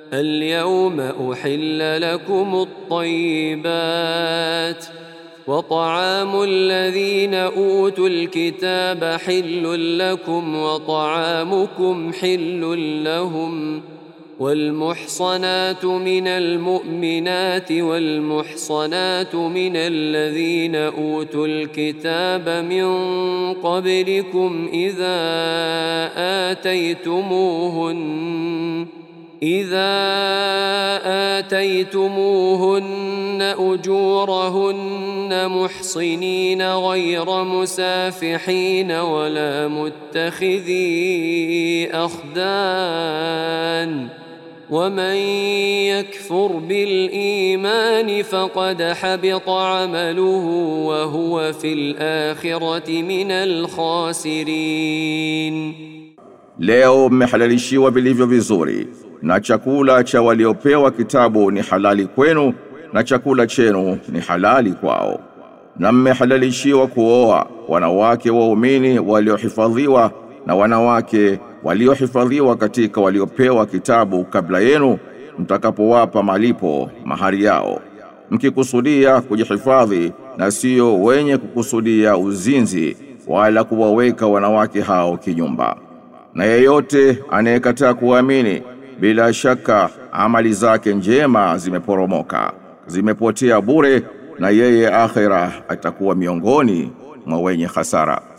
اليوم أحل لكم الطيبات وطعام الذين أوتوا الكتاب حل لكم وطعامكم حل لهم والمحصنات من المؤمنات والمحصنات من الذين أوتوا الكتاب من قبلكم إذا آتيتموهن أجورهن محصنين غير مسافحين ولا متخذي أخدان ومن يكفر بالإيمان فقد حبط عمله وهو في الآخرة من الخاسرين. Leo mmehalalishiwa vilivyo vizuri, na chakula cha waliopewa kitabu ni halali kwenu, na chakula chenu ni halali kwao. Na mmehalalishiwa kuoa wanawake waumini waliohifadhiwa na wanawake waliohifadhiwa katika waliopewa kitabu kabla yenu, mtakapowapa malipo mahari yao, mkikusudia kujihifadhi na sio wenye kukusudia uzinzi wala kuwaweka wanawake hao kinyumba. Na yeyote anayekataa kuamini, bila shaka amali zake njema zimeporomoka, zimepotea bure, na yeye akhira atakuwa miongoni mwa wenye hasara.